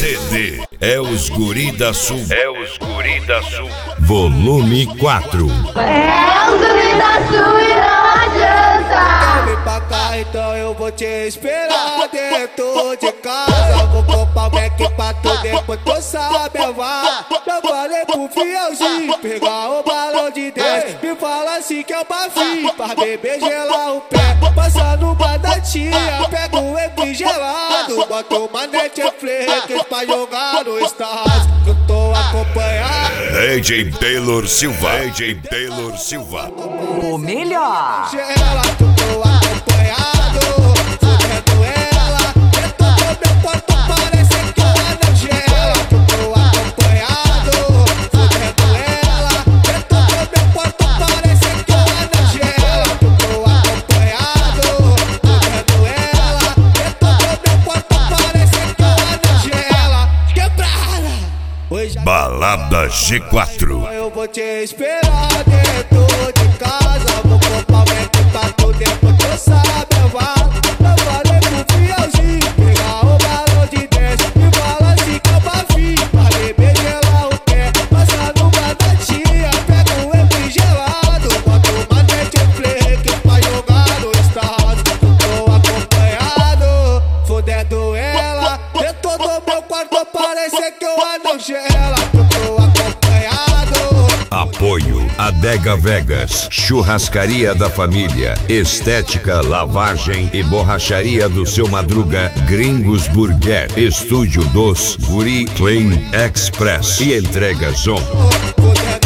CD é os Guri da Sul. É os Guri da Sul. Volume 4. É os Guri da Sul e não adianta. Vem pra cá, então eu vou te esperar dentro de casa. Vou comprar o Mac pra tu, depois tu sabe levar. Já falei pro fielzinho pegar o balão de 10. Me fala assim que é o bafinho pra beber gelar o pé. Passa no bar da tia, pega o EP gelado. Bota uma Netflix pra jogar no estádio. Eu tô acompanhado. DJ Taylor Silva. DJ Taylor Silva. O melhor. Ela, eu tô acompanhado, fudendo ela. Dentro do meu quarto parece que ela não gela. Eu tô acompanhado, fudendo ela. Dentro do meu quarto parece que ela não gela. Eu tô acompanhado, fudendo ela. Dentro do meu quarto parece que ela não gela. Quebrada. Balada G4. Eu vou te esperar dentro de casa. Vou comprar o Mac pra tu, depois tu sabe levar. Eu falei pro fielzinho pegar o balão de 10. Me fala assim que é o bafinho pra beber gelar o pé. Passa no bar da tia, pega o EP gelado. Bota uma Netflix pra jogar no estádio. Eu tô acompanhado, fudendo ela. Dentro do meu quarto parece que eu não gela. Eu tô acompanhado. Apoio Adega Vegas, Churrascaria da Família, Estética, Lavagem e Borracharia do Seu Madruga, Gringos Burger, Estúdio dos Guri Clean Express e Entrega Zon.